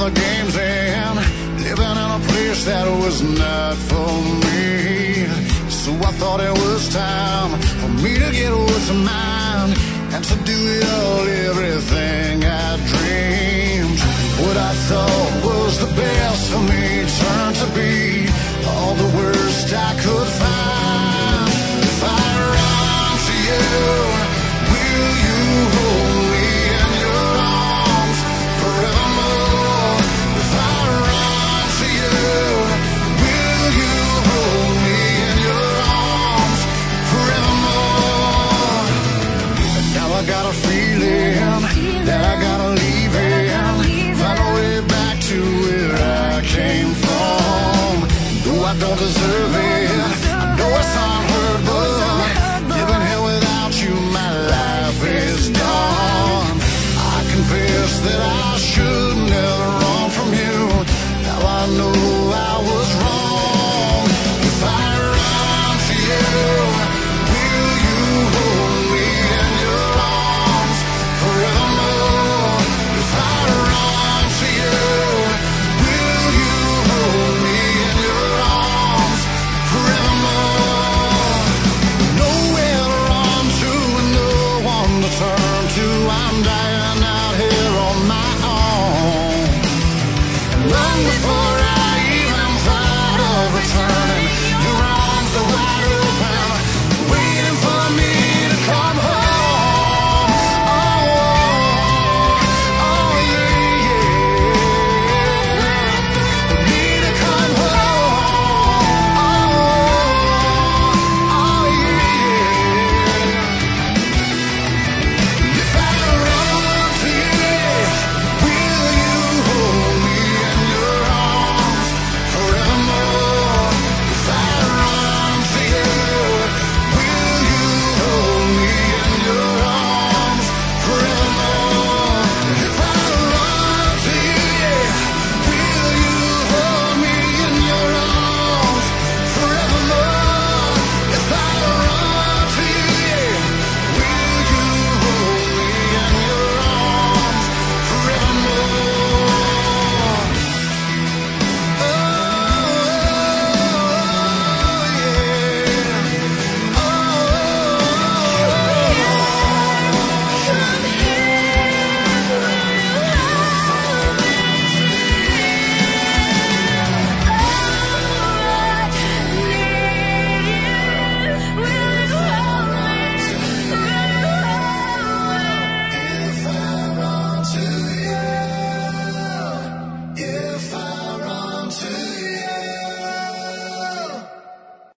the game's end, living in a place that was not for me. So I thought it was time for me to get what's mine and to do it all, everything I dreamed. What I thought was the best for me turned